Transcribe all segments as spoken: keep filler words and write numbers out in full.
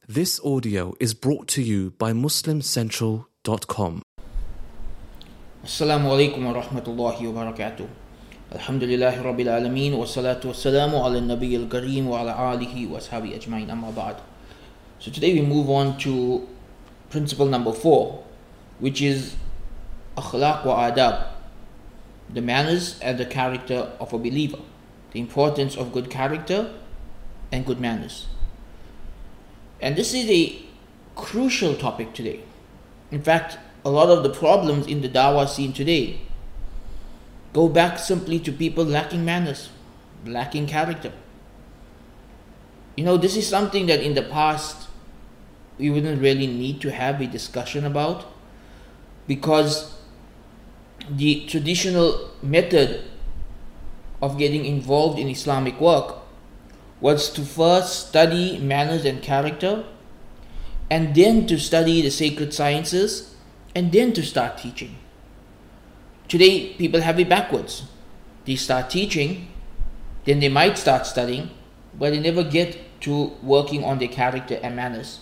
This audio is brought to you by Muslim Central dot com. Assalamu alaikum wa rahmatullahi wa barakatuh. Alhamdulillahi rabbil alameen wa salatu wa salamu ala nabiy al-kareem wa ala alihi wa ashabi ajma'in, amma ba'd. So today we move on to principle number four, which is akhlaq wa adab, the manners and the character of a believer, the importance of good character and good manners. And this is a crucial topic today. In fact, a lot of the problems in the dawah scene today go back simply to people lacking manners, lacking character. You know, this is something that in the past we wouldn't really need to have a discussion about, because the traditional method of getting involved in Islamic work was to first study manners and character, and then to study the sacred sciences, and then to start teaching. Today, people have it backwards. They start teaching, then they might start studying, but they never get to working on their character and manners.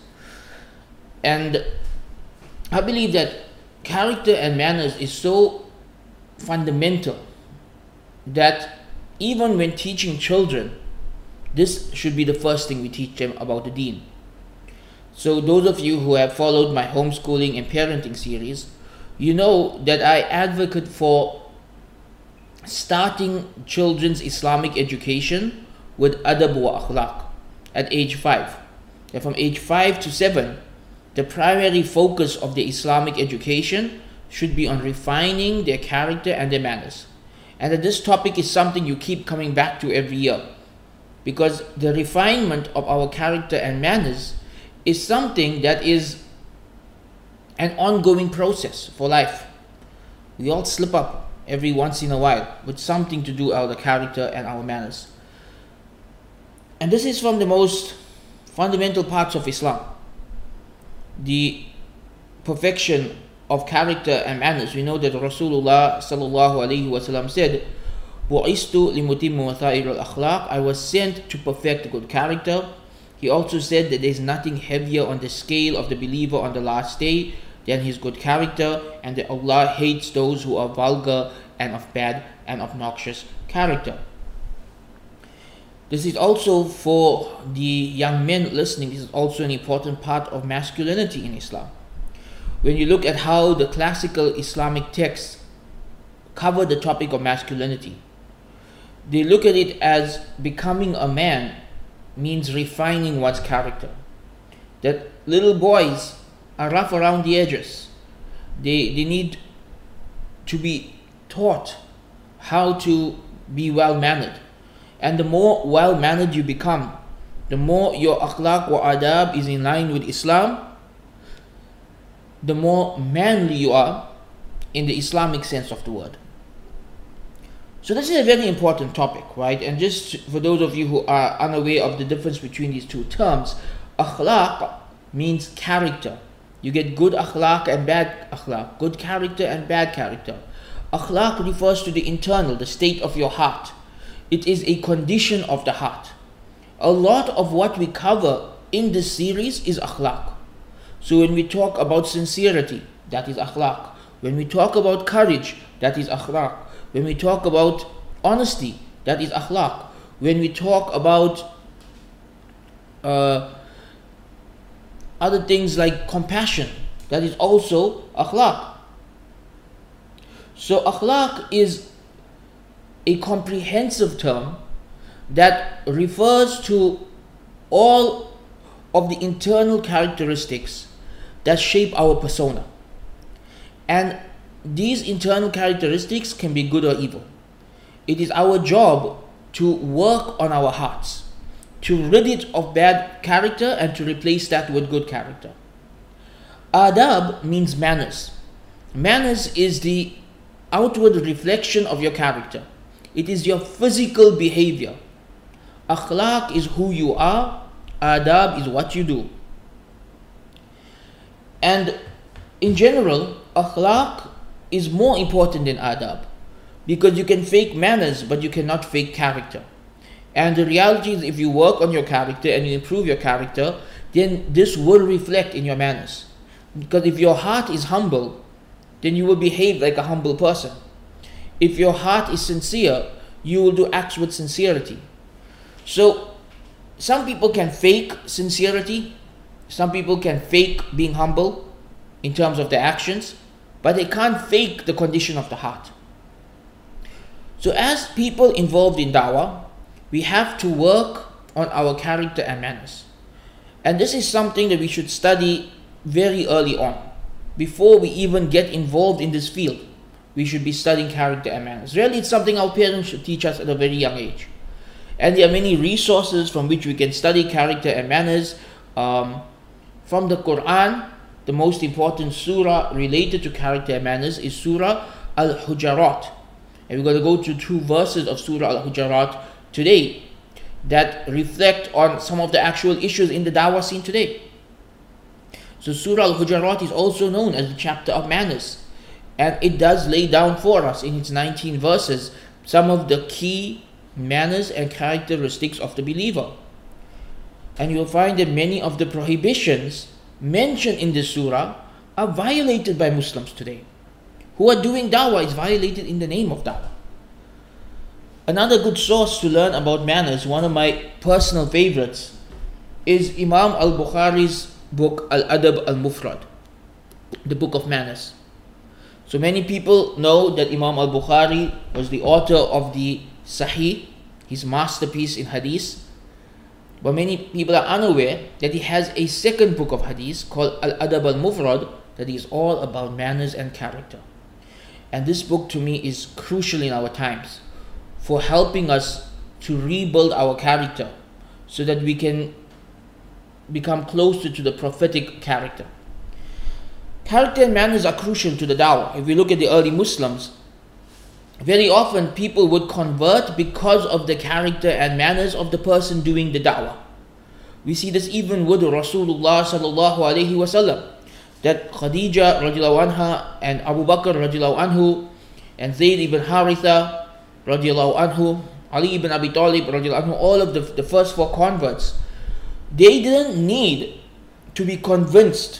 And I believe that character and manners is so fundamental that even when teaching children, this should be the first thing we teach them about the deen. So those of you who have followed my homeschooling and parenting series, you know that I advocate for starting children's Islamic education with adab wa akhlaq at age five. And from age five to seven, the primary focus of the Islamic education should be on refining their character and their manners. And that this topic is something you keep coming back to every year, because the refinement of our character and manners is something that is an ongoing process for life. We all slip up every once in a while with something to do with our character and our manners. And this is from the most fundamental parts of Islam. The perfection of character and manners. We know that Rasulullah sallallahu alaihi wasallam said, "Bu'istu limutimmu watha'ir al-akhlaq." I was sent to perfect good character. He also said that there is nothing heavier on the scale of the believer on the last day than his good character, and that Allah hates those who are vulgar and of bad and obnoxious character. This is also for the young men listening, this is also an important part of masculinity in Islam. When you look at how the classical Islamic texts cover the topic of masculinity, they look at it as becoming a man means refining one's character. That little boys are rough around the edges. They, they need to be taught how to be well-mannered. And the more well-mannered you become, the more your akhlaq wa adab is in line with Islam, the more manly you are in the Islamic sense of the word. So this is a very important topic, right? And just for those of you who are unaware of the difference between these two terms, akhlaq means character. You get good akhlaq and bad akhlaq, good character and bad character. Akhlaq refers to the internal, the state of your heart. It is a condition of the heart. A lot of what we cover in this series is akhlaq. So when we talk about sincerity, that is akhlaq. When we talk about courage, that is akhlaq. When we talk about honesty, that is akhlaq. When we talk about uh, other things like compassion, that is also akhlaq. So akhlaq is a comprehensive term that refers to all of the internal characteristics that shape our persona. And these internal characteristics can be good or evil. It is our job to work on our hearts, to rid it of bad character and to replace that with good character. Adab means manners. Manners is the outward reflection of your character. It is your physical behavior. Akhlaq is who you are. Adab is what you do. And in general, akhlaq is more important than adab, because you can fake manners but you cannot fake character. And the reality is, if you work on your character and you improve your character, then this will reflect in your manners. Because if your heart is humble, then you will behave like a humble person. If your heart is sincere, you will do acts with sincerity. So, some people can fake sincerity, some people can fake being humble in terms of their actions, but they can't fake the condition of the heart. So as people involved in da'wah, we have to work on our character and manners. And this is something that we should study very early on. Before we even get involved in this field, we should be studying character and manners. Really, it's something our parents should teach us at a very young age. And there are many resources from which we can study character and manners. Um, from the Quran, the most important surah related to character and manners is Surah Al-Hujarat. And we're going to go to two verses of Surah Al-Hujarat today that reflect on some of the actual issues in the dawah scene today. So Surah Al-Hujarat is also known as the chapter of manners. And it does lay down for us in its nineteen verses some of the key manners and characteristics of the believer. And you'll find that many of the prohibitions mentioned in this surah are violated by Muslims today. Who are doing dawah is violated in the name of dawah. Another good source to learn about manners, one of my personal favorites, is Imam al-Bukhari's book Al-Adab al-Mufrad, the book of manners. So many people know that Imam al-Bukhari was the author of the Sahih, his masterpiece in hadith. But many people are unaware that he has a second book of hadith called Al-Adab al-Mufrad that is all about manners and character. And this book to me is crucial in our times for helping us to rebuild our character so that we can become closer to the prophetic character. Character and manners are crucial to the dawah. If we look at the early Muslims, very often people would convert because of the character and manners of the person doing the da'wah. We see this even with Rasulullah sallallahu alaihi wasallam, that Khadija radiallahu anha and Abu Bakr radiallahu anhu and Zayd ibn Haritha radiallahu anhu, Ali ibn Abi Talib radiallahu anhu, all of the, the first four converts, they didn't need to be convinced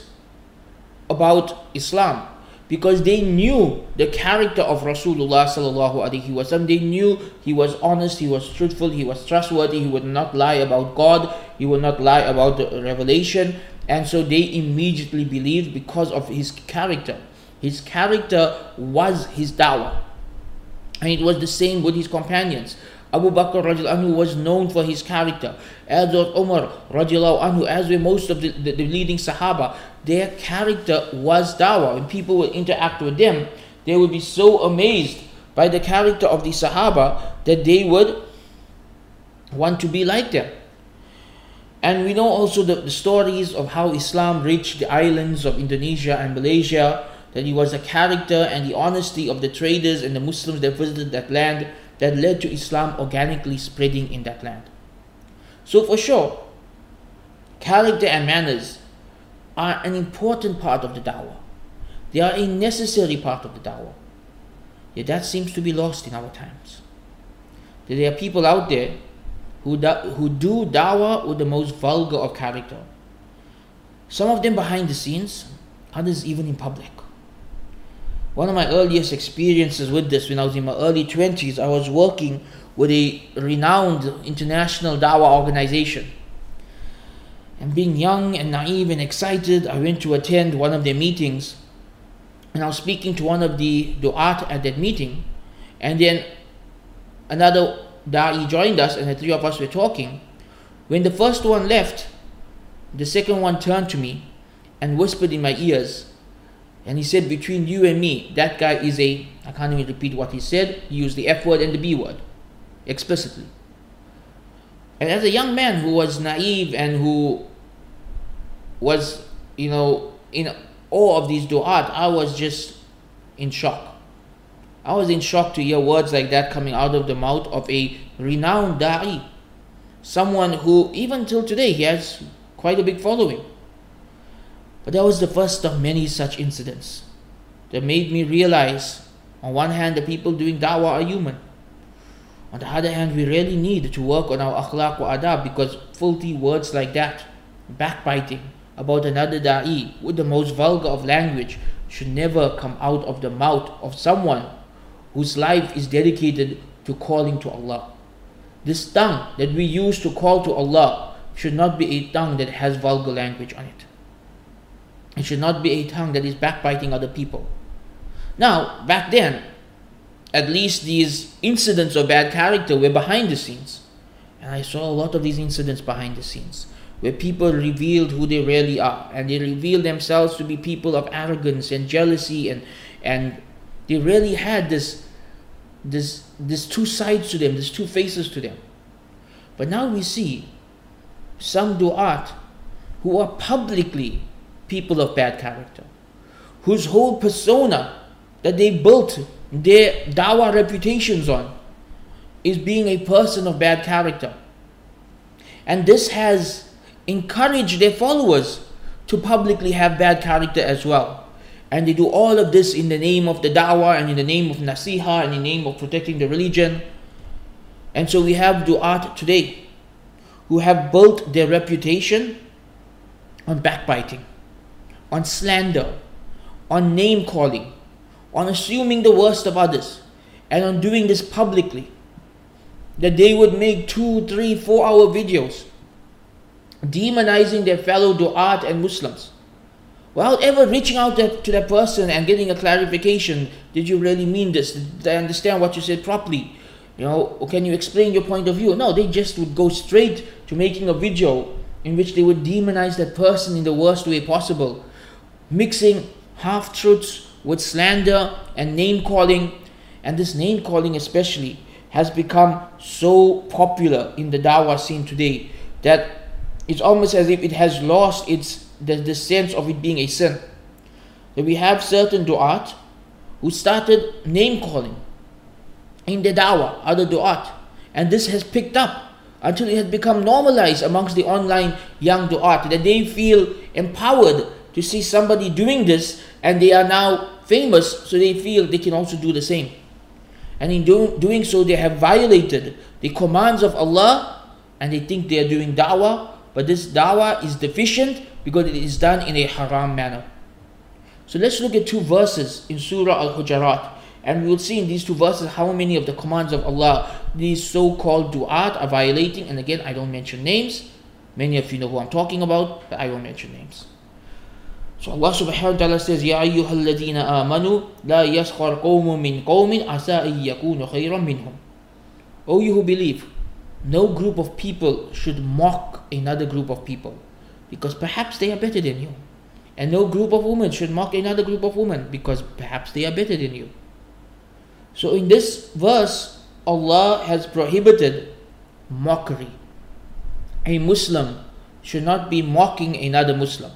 about Islam, because they knew the character of Rasulullah sallallahu alaihi wasallam. They knew he was honest, he was truthful, he was trustworthy, he would not lie about God, he would not lie about the revelation, and so they immediately believed because of his character. His character was his da'wah, and it was the same with his companions. Abu Bakr radiallahu anhu was known for his character, as was Umar radiallahu anhu, as were most of the, the, the leading Sahaba. Their character was dawah. When people would interact with them, they would be so amazed by the character of the Sahaba that they would want to be like them. And we know also the, the stories of how Islam reached the islands of Indonesia and Malaysia, that it was the character and the honesty of the traders and the Muslims that visited that land that led to Islam organically spreading in that land. So for sure, character and manners are an important part of the da'wah. They are a necessary part of the da'wah. Yet that seems to be lost in our times. That there are people out there who, da- who do da'wah with the most vulgar of character. Some of them behind the scenes, others even in public. One of my earliest experiences with this, when I was in my early twenties, I was working with a renowned international da'wah organization. And being young and naive and excited, I went to attend one of their meetings. And I was speaking to one of the du'at at that meeting. And then another da'i joined us, and the three of us were talking. When the first one left, the second one turned to me and whispered in my ears. And he said, between you and me, that guy is a, I can't even repeat what he said. He used the F word and the B word, explicitly. And as a young man who was naive and who was, you know, in awe of these du'at, I was just in shock. I was in shock to hear words like that coming out of the mouth of a renowned da'i. Someone who, even till today, he has quite a big following. But that was the first of many such incidents that made me realize, on one hand, the people doing da'wah are human. On the other hand, we really need to work on our akhlaq wa adab, because filthy words like that backbiting about another da'i with the most vulgar of language should never come out of the mouth of someone whose life is dedicated to calling to Allah. This tongue that we use to call to Allah should not be a tongue that has vulgar language on it. It should not be a tongue that is backbiting other people. Now, back then, at least these incidents of bad character were behind the scenes. And I saw a lot of these incidents behind the scenes, where people revealed who they really are, and they revealed themselves to be people of arrogance and jealousy, and and they really had this this this two sides to them, these two faces to them. But now we see some du'at who are publicly people of bad character, whose whole persona that they built their dawah reputations on is being a person of bad character. And this has encouraged their followers to publicly have bad character as well. And they do all of this in the name of the da'wah and in the name of nasiha and in the name of protecting the religion. And so we have du'at today who have built their reputation on backbiting, on slander, on name calling, on assuming the worst of others, and on doing this publicly. That they would make two, three, four hour videos demonizing their fellow du'at and Muslims, without ever reaching out to that person and getting a clarification. Did you really mean this? Did I understand what you said properly? You know, or can you explain your point of view? No, they just would go straight to making a video in which they would demonize that person in the worst way possible, mixing half-truths with slander and name-calling. And this name-calling especially has become so popular in the dawah scene today that it's almost as if it has lost its the, the sense of it being a sin. That we have certain du'at who started name-calling in the dawah, other du'at. And this has picked up until it has become normalized amongst the online young du'at, that they feel empowered to see somebody doing this, and they are now famous, so they feel they can also do the same. And in do, doing so, they have violated the commands of Allah, and they think they are doing da'wah, but this da'wah is deficient because it is done in a haram manner. So let's look at two verses in Surah Al-Hujurat, and we will see in these two verses how many of the commands of Allah these so-called du'at are violating. And again, I don't mention names. Many of you know who I'm talking about, but I won't mention names. So Allah subhanahu wa ta'ala says, Ya ayyuhal ladina amanu, la yaskhar qawmun min qawmin asa an yakunu khayran minhum. O you who believe, no group of people should mock another group of people, because perhaps they are better than you. And no group of women should mock another group of women, because perhaps they are better than you. So in this verse, Allah has prohibited mockery. A Muslim should not be mocking another Muslim.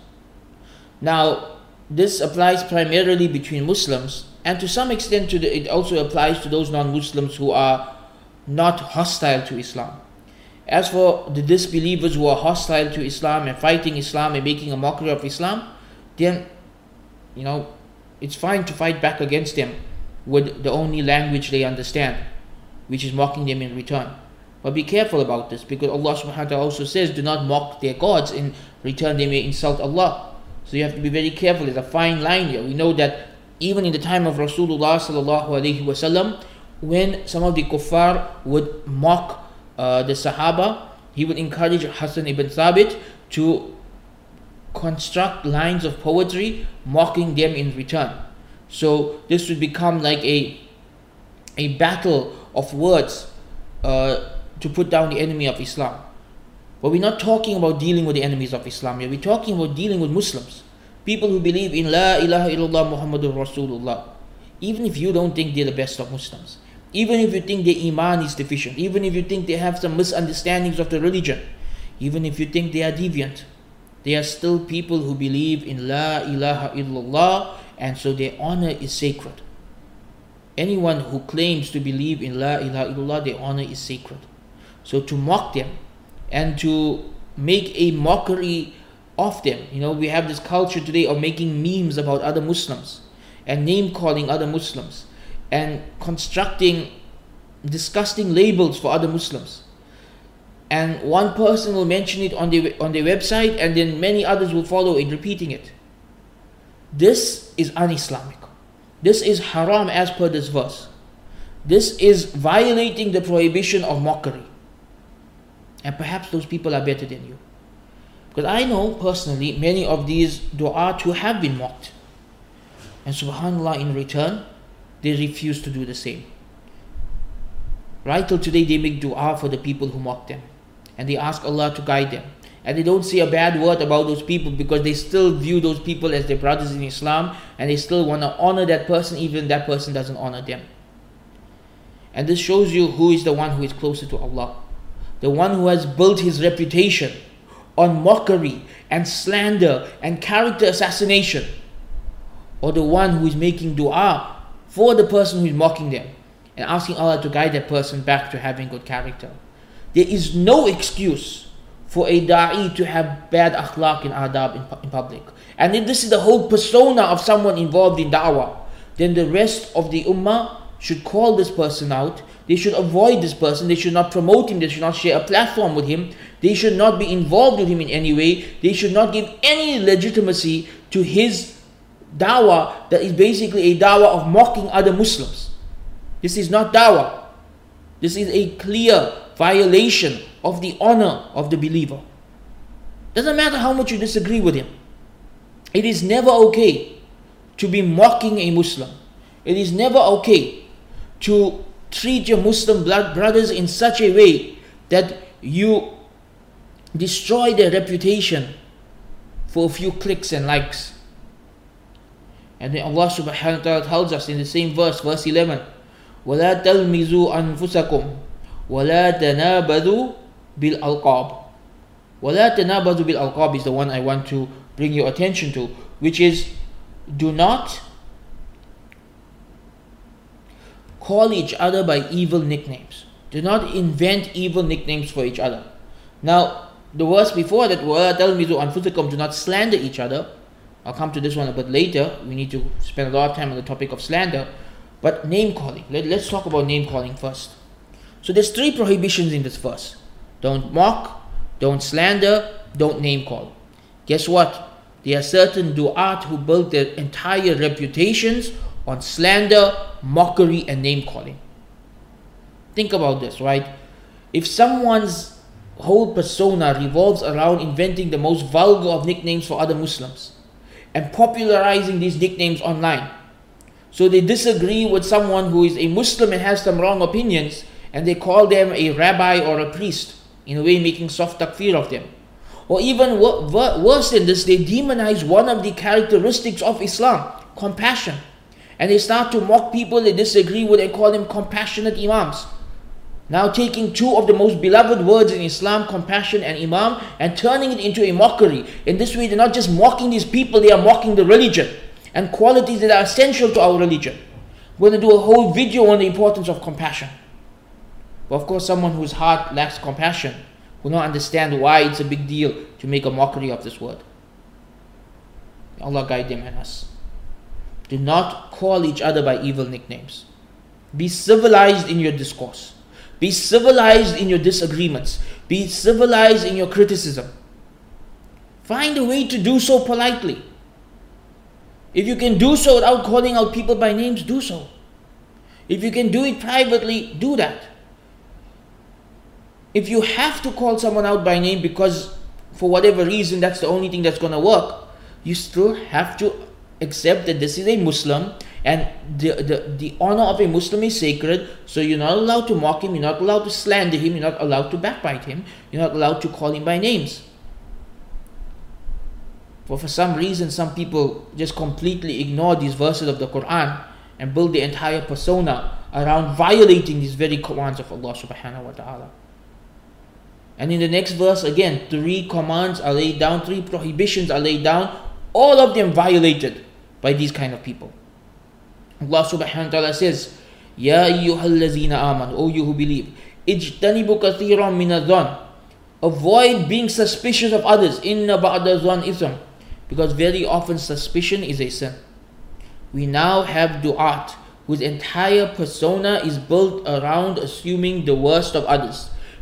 Now, this applies primarily between Muslims, and to some extent to the, it also applies to those non-Muslims who are not hostile to Islam. As for the disbelievers who are hostile to Islam and fighting Islam and making a mockery of Islam, then, you know, it's fine to fight back against them with the only language they understand, which is mocking them in return. But be careful about this, because Allah subhanahu wa ta'ala also says, do not mock their gods, in return they may insult Allah. So you have to be very careful. There's a fine line here. We know that even in the time of Rasulullah sallallahu alaihi wasallam, when some of the kuffar would mock uh, the Sahaba, he would encourage Hassan ibn Thabit to construct lines of poetry mocking them in return. So this would become like a a battle of words uh, to put down the enemy of Islam. But we're not talking about dealing with the enemies of Islam here. We're talking about dealing with Muslims, people who believe in La ilaha illallah Muhammadur Rasulullah. Even if you don't think they're the best of Muslims, even if you think their iman is deficient, even if you think they have some misunderstandings of the religion, even if you think they are deviant, they are still people who believe in La ilaha illallah, and so their honor is sacred. Anyone who claims to believe in La ilaha illallah, their honor is sacred. So to mock them and to make a mockery of them, you know, we have this culture today of making memes about other Muslims and name calling other Muslims and constructing disgusting labels for other Muslims. and one person will mention it on the on their website, and then many others will follow it, repeating it. This is un-Islamic. This is haram as per this verse. This is violating the prohibition of mockery. And perhaps those people are better than you. Because I know personally many of these du'at who have been mocked. And subhanAllah, in return, they refuse to do the same. Right till today they make dua for the people who mock them. And they ask Allah to guide them. And they don't say a bad word about those people because they still view those people as their brothers in Islam, and they still want to honor that person even if that person doesn't honor them. And this shows you who is the one who is closer to Allah. The one who has built his reputation on mockery and slander and character assassination, or the one who is making dua for the person who is mocking them and asking Allah to guide that person back to having good character. There is no excuse for a da'i to have bad akhlaq and adab in, in public. And if this is the whole persona of someone involved in da'wah, then the rest of the ummah should call this person out. They should avoid this person. They should not promote him. They should not share a platform with him. They should not be involved with him in any way. They should not give any legitimacy to his da'wah that is basically a da'wah of mocking other Muslims. This is not da'wah. This is a clear violation of the honor of the believer. Doesn't matter how much you disagree with him. It is never okay to be mocking a Muslim. It is never okay to treat your Muslim blood brothers in such a way that you destroy their reputation for a few clicks and likes. And then Allah subhanahu wa ta'ala tells us in the same verse, verse eleven, وَلَا تَلْمِزُوا أَنفُسَكُمْ وَلَا تَنَابَذُوا بِالْأَلْقَابِ. وَلَا تَنَابَذُوا بِالْأَلْقَابِ is the one I want to bring your attention to, which is, do not call each other by evil nicknames. Do not invent evil nicknames for each other. Now, the verse before that, وَلَا تَلْمِزُوا أَنفُسَكُمْ, do not slander each other. I'll come to this one a bit later. We need to spend a lot of time on the topic of slander. But name calling. Let, let's talk about name calling first. So there's three prohibitions in this verse. Don't mock, don't slander, don't name call. Guess what? There are certain du'at who build their entire reputations on slander, mockery, and name calling. Think about this, right? If someone's whole persona revolves around inventing the most vulgar of nicknames for other Muslims and popularizing these nicknames online, so they disagree with someone who is a Muslim and has some wrong opinions, and they call them a rabbi or a priest, in a way making soft takfir of them. Or even wor- wor- worse than this, they demonize one of the characteristics of Islam, compassion. And they start to mock people they disagree with and call them compassionate imams. Now taking two of the most beloved words in Islam, compassion and imam, and turning it into a mockery. In this way, they're not just mocking these people, they are mocking the religion and qualities that are essential to our religion. We're going to do a whole video on the importance of compassion. But of course, someone whose heart lacks compassion will not understand why it's a big deal to make a mockery of this word. Allah guide them and us. Do not call each other by evil nicknames. Be civilized in your discourse. Be civilized in your disagreements. Be civilized in your criticism. Find a way to do so politely. If you can do so without calling out people by names, do so. If you can do it privately, do that. If you have to call someone out by name because for whatever reason that's the only thing that's going to work, you still have to accept that this is a Muslim and the, the, the honor of a Muslim is sacred, so you're not allowed to mock him, you're not allowed to slander him, you're not allowed to backbite him, you're not allowed to call him by names. But for some reason, some people just completely ignore these verses of the Quran and build the entire persona around violating these very commands of Allah subhanahu wa ta'ala. And in the next verse, again, three commands are laid down, three prohibitions are laid down, all of them violated by these kind of people. Allah subhanahu wa ta'ala says, Ya ayyuhallazina aman, O you who believe, ijtanibu kathiran min adh-dhann, avoid being suspicious of others, inna ba'da dhann ithm, because very often suspicion is a sin. We now have du'at whose entire persona is built around assuming the worst of others.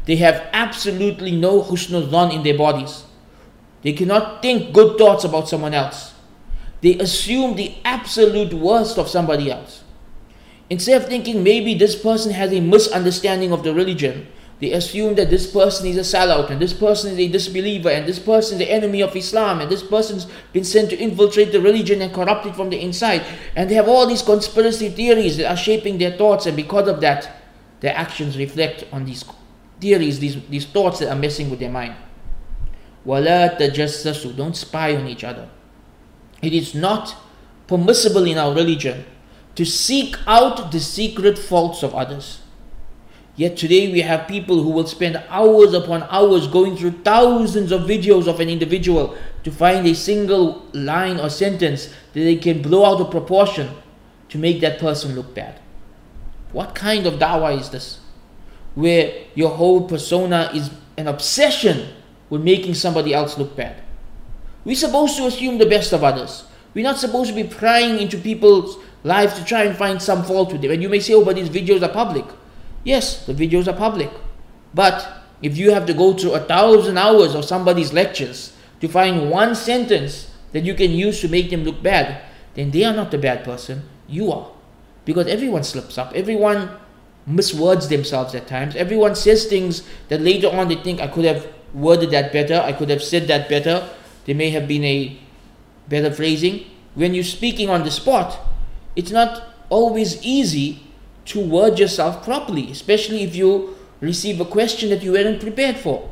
They have absolutely no husnul dhan in their bodies. They cannot think good thoughts about someone else. They assume the absolute worst of somebody else. Instead of thinking maybe this person has a misunderstanding of the religion, they assume that this person is a sellout, and this person is a disbeliever, and this person is the enemy of Islam, and this person's been sent to infiltrate the religion and corrupt it from the inside. And they have all these conspiracy theories that are shaping their thoughts, and because of that, their actions reflect on these theories, these, these thoughts that are messing with their mind. وَلَا تَجَسَّسُوا. Don't spy on each other. It is not permissible in our religion to seek out the secret faults of others. Yet today we have people who will spend hours upon hours going through thousands of videos of an individual to find a single line or sentence that they can blow out of proportion to make that person look bad. What kind of da'wah is this? Where your whole persona is an obsession with making somebody else look bad. We're supposed to assume the best of others. We're not supposed to be prying into people's lives to try and find some fault with them. And you may say, oh, but these videos are public. Yes, the videos are public. But if you have to go through a thousand hours of somebody's lectures to find one sentence that you can use to make them look bad, then they are not the bad person, you are. Because everyone slips up. Everyone miswords themselves at times. Everyone says things that later on they think, I could have worded that better, I could have said that better. There may have been a better phrasing. When you're speaking on the spot, it's not always easy to word yourself properly, especially if you receive a question that you weren't prepared for.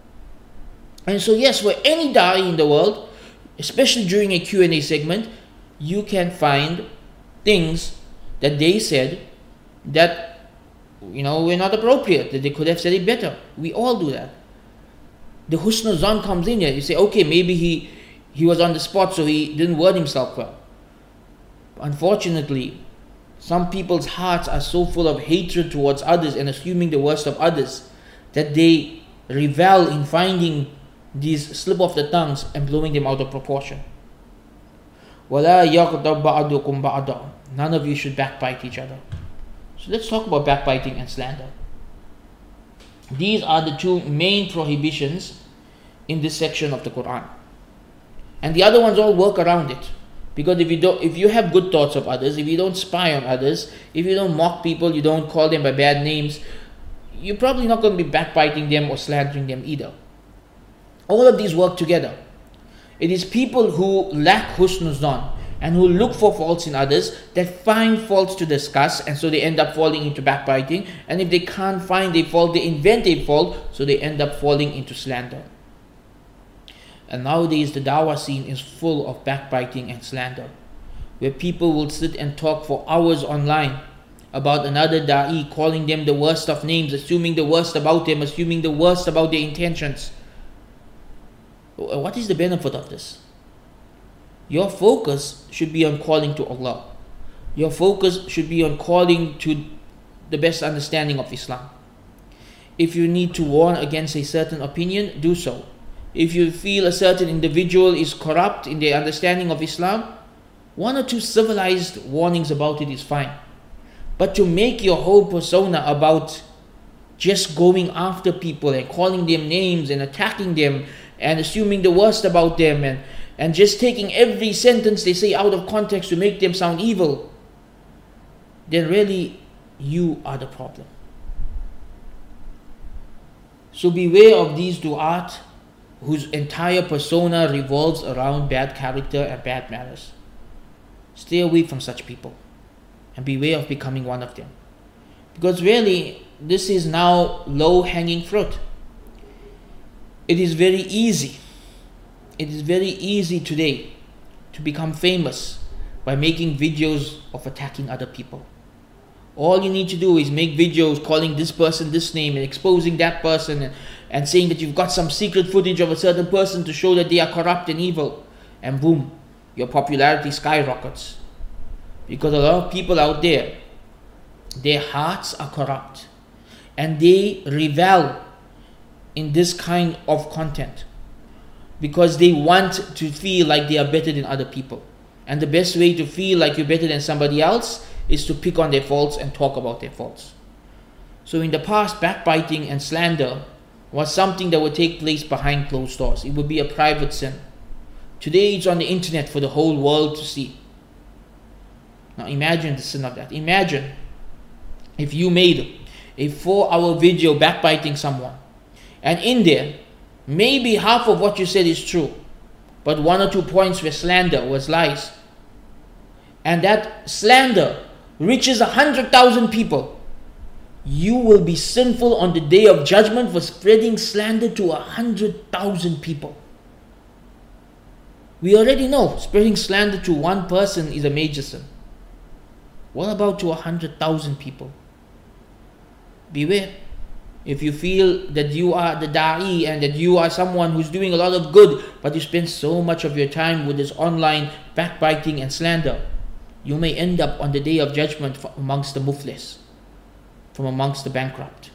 And so yes, for any da'i in the world, especially during a Q and A segment, you can find things that they said that, you know, were not appropriate, that they could have said it better. We all do that. The husnul zan comes in here. You say, okay, maybe he, he was on the spot, so he didn't word himself well. Unfortunately, some people's hearts are so full of hatred towards others and assuming the worst of others that they revel in finding these slip of the tongues and blowing them out of proportion. وَلَا يَغْضَبْ بَعْضُكُمْ بَعْضًا. None of you should backbite each other. So let's talk about backbiting and slander. These are the two main prohibitions in this section of the Quran. And the other ones all work around it. Because if you don't, if you have good thoughts of others, if you don't spy on others, if you don't mock people, you don't call them by bad names, you're probably not going to be backbiting them or slandering them either. All of these work together. It is people who lack husnul zan and who look for faults in others that find faults to discuss, and so they end up falling into backbiting. And if they can't find a fault, they invent a fault, so they end up falling into slander. And nowadays the dawah scene is full of backbiting and slander, where people will sit and talk for hours online about another da'i, calling them the worst of names, assuming the worst about them, assuming the worst about their intentions. What is the benefit of this? Your focus should be on calling to Allah. Your focus should be on calling to the best understanding of Islam. If you need to warn against a certain opinion, do so. If you feel a certain individual is corrupt in their understanding of Islam, one or two civilized warnings about it is fine. But to make your whole persona about just going after people and calling them names and attacking them and assuming the worst about them and, and just taking every sentence they say out of context to make them sound evil, then really you are the problem. So beware of these du'at whose entire persona revolves around bad character and bad manners. Stay away from such people and beware of becoming one of them. Because really, this is now low-hanging fruit. It is very easy. It is very easy today to become famous by making videos of attacking other people. All you need to do is make videos calling this person this name and exposing that person and, and saying that you've got some secret footage of a certain person to show that they are corrupt and evil. And boom, your popularity skyrockets. Because a lot of people out there, their hearts are corrupt and they revel in this kind of content because they want to feel like they are better than other people. And the best way to feel like you're better than somebody else is to pick on their faults and talk about their faults. So in the past, backbiting and slander was something that would take place behind closed doors. It would be a private sin. Today it's on the internet for the whole world to see. Now imagine the sin of that. Imagine if you made a four hour video backbiting someone, and in there, maybe half of what you said is true, but one or two points were slander, was lies. And that slander reaches a hundred thousand people. You will be sinful on the day of judgment for spreading slander to a hundred thousand people. We already know spreading slander to one person is a major sin. What about to a hundred thousand people? Beware. If you feel that you are the da'i and that you are someone who's doing a lot of good, but you spend so much of your time with this online backbiting and slander, you may end up on the day of judgment amongst the muflis, from amongst the bankrupt.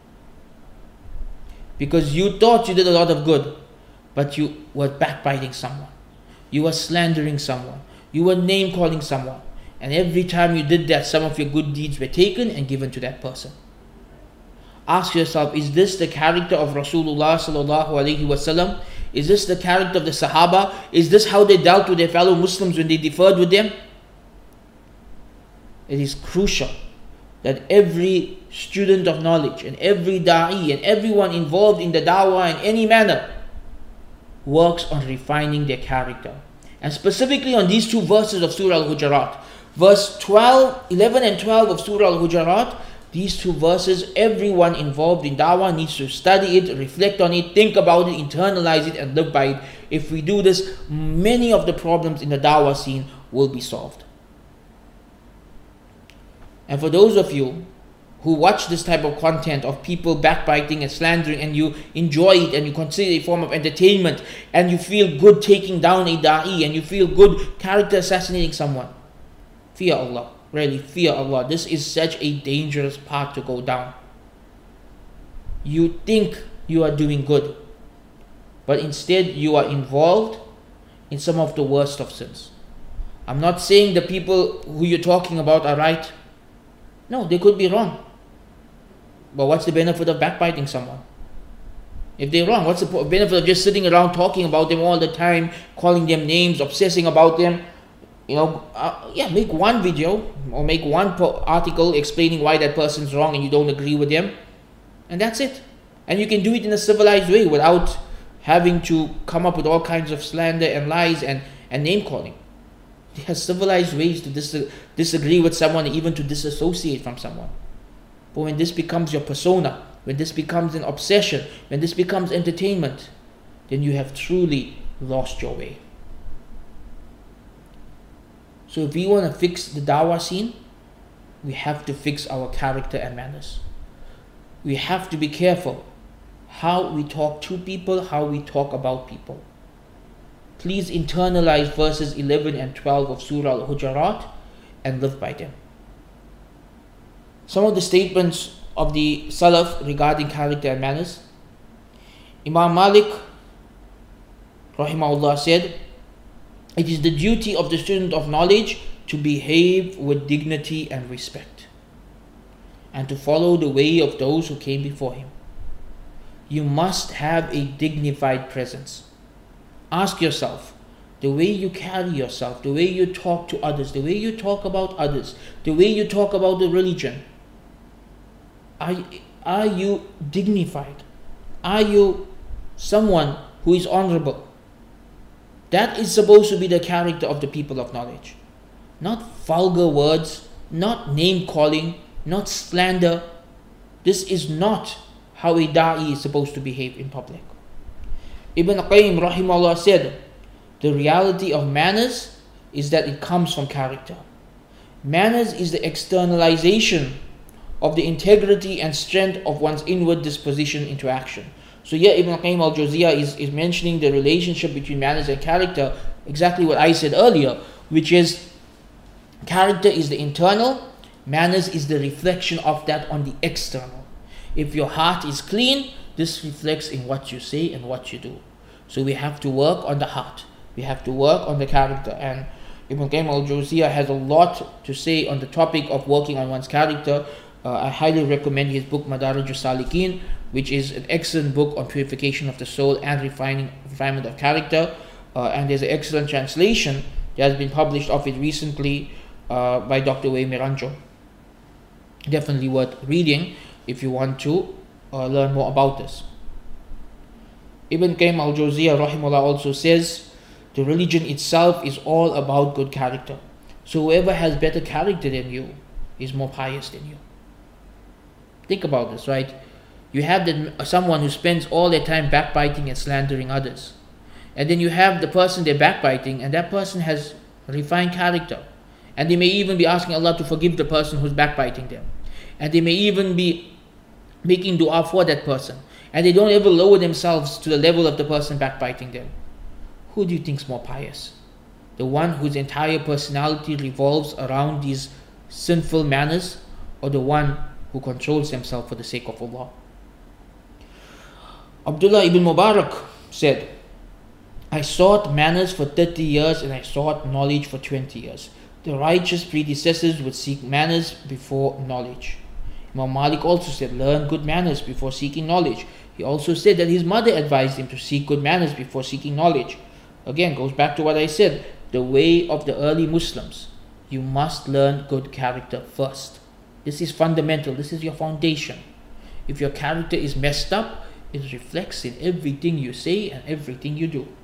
Because you thought you did a lot of good, but you were backbiting someone. You were slandering someone. You were name calling someone. And every time you did that, some of your good deeds were taken and given to that person. Ask yourself, is this the character of Rasulullah sallallahu alaihi wasallam? Is this the character of the Sahaba? Is this how they dealt with their fellow Muslims when they differed with them? It is crucial that every student of knowledge and every da'i and everyone involved in the dawah in any manner works on refining their character. And specifically on these two verses of Surah Al-Hujurat. Verse twelve, eleven and twelve of Surah Al-Hujurat, these two verses, everyone involved in dawah needs to study it, reflect on it, think about it, internalize it and live by it. If we do this, many of the problems in the dawah scene will be solved. And for those of you who watch this type of content of people backbiting and slandering, and you enjoy it and you consider it a form of entertainment, and you feel good taking down a da'i, and you feel good character assassinating someone, fear Allah. Really, fear Allah. This is such a dangerous path to go down. You think you are doing good, but instead you are involved in some of the worst of sins. I'm not saying the people who you're talking about are right. No, they could be wrong. But what's the benefit of backbiting someone? If they're wrong, what's the benefit of just sitting around talking about them all the time, calling them names, obsessing about them? You know, uh, yeah, make one video or make one po- article explaining why that person's wrong and you don't agree with them, and that's it. And you can do it in a civilized way without having to come up with all kinds of slander and lies and, and name calling. There are civilized ways to dis- disagree with someone, even to disassociate from someone. But when this becomes your persona, when this becomes an obsession, when this becomes entertainment, then you have truly lost your way. So if we want to fix the dawah scene, we have to fix our character and manners. We have to be careful how we talk to people, how we talk about people. Please internalize verses eleven and twelve of Surah Al-Hujurat and live by them. Some of the statements of the Salaf regarding character and manners. Imam Malik rahimahullah said, it is the duty of the student of knowledge to behave with dignity and respect, and to follow the way of those who came before him. You must have a dignified presence. Ask yourself, the way you carry yourself, the way you talk to others, the way you talk about others, the way you talk about the religion, are, are you dignified? Are you someone who is honorable? That is supposed to be the character of the people of knowledge. Not vulgar words, not name calling, not slander. This is not how a da'i is supposed to behave in public. Ibn Qayyim rahimahullah said, the reality of manners is that it comes from character. Manners is the externalization of the integrity and strength of one's inward disposition into action. So here Ibn Qayyim al-Jawziyah is, is mentioning the relationship between manners and character, exactly what I said earlier, which is character is the internal, manners is the reflection of that on the external. If your heart is clean, this reflects in what you say and what you do. So we have to work on the heart. We have to work on the character. And Ibn Qayyim al-Jawziyah has a lot to say on the topic of working on one's character. Uh, I highly recommend his book Madarij al-Salikin, which is an excellent book on purification of the soul and refining refinement of character. Uh, and there's an excellent translation that has been published of it recently uh, by Doctor Wei Miranjo. Definitely worth reading if you want to uh, learn more about this. Ibn Qayyim al-Jawziyah rahimahullah also says, the religion itself is all about good character. So whoever has better character than you is more pious than you. Think about this, right? You have the, someone who spends all their time backbiting and slandering others. And then you have the person they're backbiting, and that person has refined character. And they may even be asking Allah to forgive the person who's backbiting them. And they may even be making dua for that person. And they don't ever lower themselves to the level of the person backbiting them. Who do you think is more pious? The one whose entire personality revolves around these sinful manners, or the one who controls himself for the sake of Allah? Abdullah ibn Mubarak said, I sought manners for thirty years and I sought knowledge for twenty years. The righteous predecessors would seek manners before knowledge. Imam Malik also said, learn good manners before seeking knowledge. He also said that his mother advised him to seek good manners before seeking knowledge. Again, goes back to what I said, the way of the early Muslims. You must learn good character first. This is fundamental. This is your foundation. If your character is messed up, it reflects in everything you say and everything you do.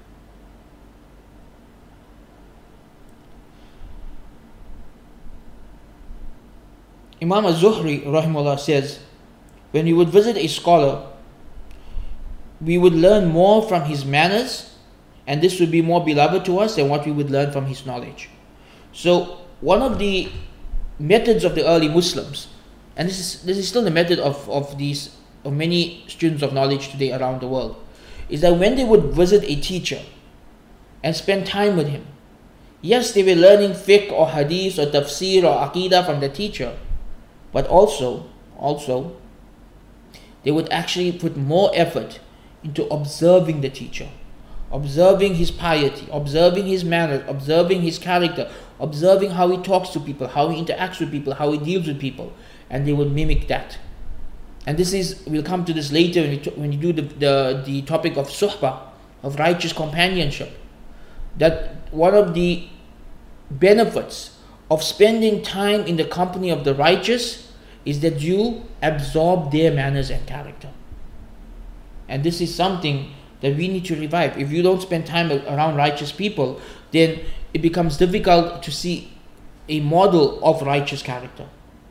Imam Az-Zuhri rahimahullah says, when we would visit a scholar, we would learn more from his manners, and this would be more beloved to us than what we would learn from his knowledge. So one of the methods of the early Muslims, and this is this is still the method of, of these of many students of knowledge today around the world, is that when they would visit a teacher and spend time with him, yes, they were learning fiqh or hadith or tafsir or aqidah from the teacher, but also, also, they would actually put more effort into observing the teacher, observing his piety, observing his manners, observing his character, observing how he talks to people, how he interacts with people, how he deals with people, and they would mimic that. And this is, we'll come to this later when you, t- when you do the, the, the topic of suhbah, of righteous companionship, that one of the benefits of spending time in the company of the righteous is that you absorb their manners and character. And this is something that we need to revive. If you don't spend time around righteous people, then it becomes difficult to see a model of righteous character.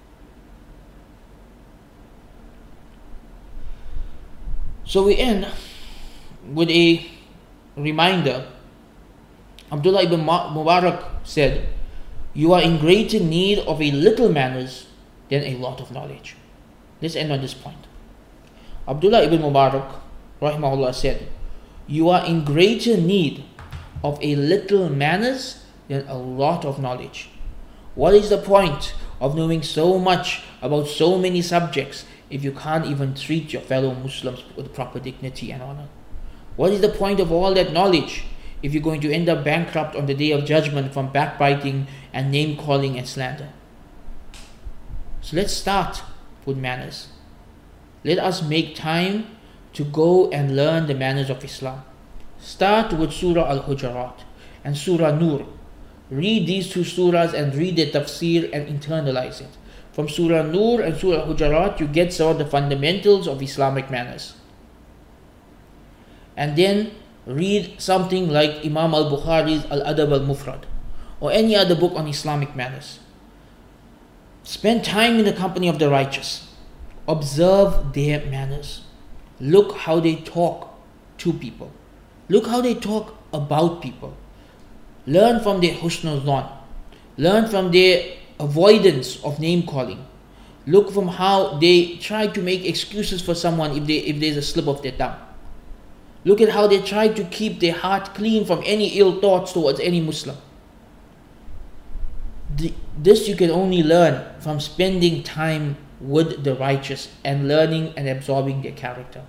So we end with a reminder. Abdullah ibn Mubarak said, you are in greater need of a little manners than a lot of knowledge. Let's end on this point. Abdullah ibn Mubarak rahimahullah said, you are in greater need of a little manners than a lot of knowledge. What is the point of knowing so much about so many subjects if you can't even treat your fellow Muslims with proper dignity and honor? What is the point of all that knowledge if you're going to end up bankrupt on the day of judgment from backbiting and name-calling and slander? So let's start with manners. Let us make time to go and learn the manners of Islam. Start with Surah Al-Hujurat and Surah Nur. Read these two surahs and read the tafsir and internalize it. From Surah Nur and Surah Al-Hujurat, you get some of the fundamentals of Islamic manners. And then read something like Imam al-Bukhari's Al-Adab al-Mufrad or any other book on Islamic manners. Spend time in the company of the righteous. Observe their manners. Look how they talk to people. Look how they talk about people. Learn from their husnul dhan. Learn from their avoidance of name calling. Look from how they try to make excuses for someone if they if there's a slip of their tongue. Look at how they try to keep their heart clean from any ill thoughts towards any Muslim. The, this you can only learn from spending time with the righteous and learning and absorbing their character.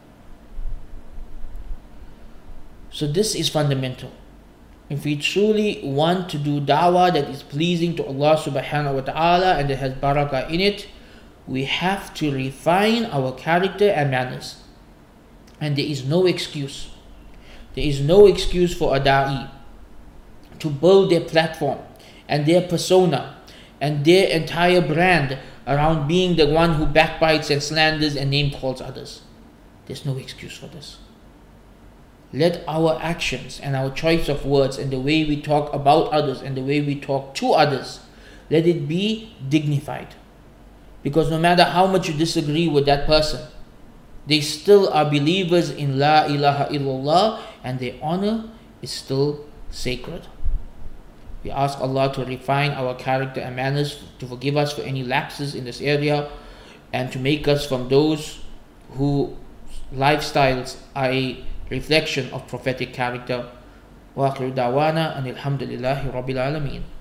So this is fundamental. If we truly want to do da'wah that is pleasing to Allah subhanahu wa ta'ala and that has barakah in it, we have to refine our character and manners. And there is no excuse. There is no excuse for a da'i to build their platform and their persona and their entire brand around being the one who backbites and slanders and name calls others. There's no excuse for this. Let our actions and our choice of words and the way we talk about others and the way we talk to others, let it be dignified. Because no matter how much you disagree with that person, they still are believers in La ilaha illallah, and their honor is still sacred. We ask Allah to refine our character and manners, to forgive us for any lapses in this area, and to make us from those whose lifestyles are a reflection of prophetic character. Wa akhiru da'wana anil hamdulillahi rabbil alameen.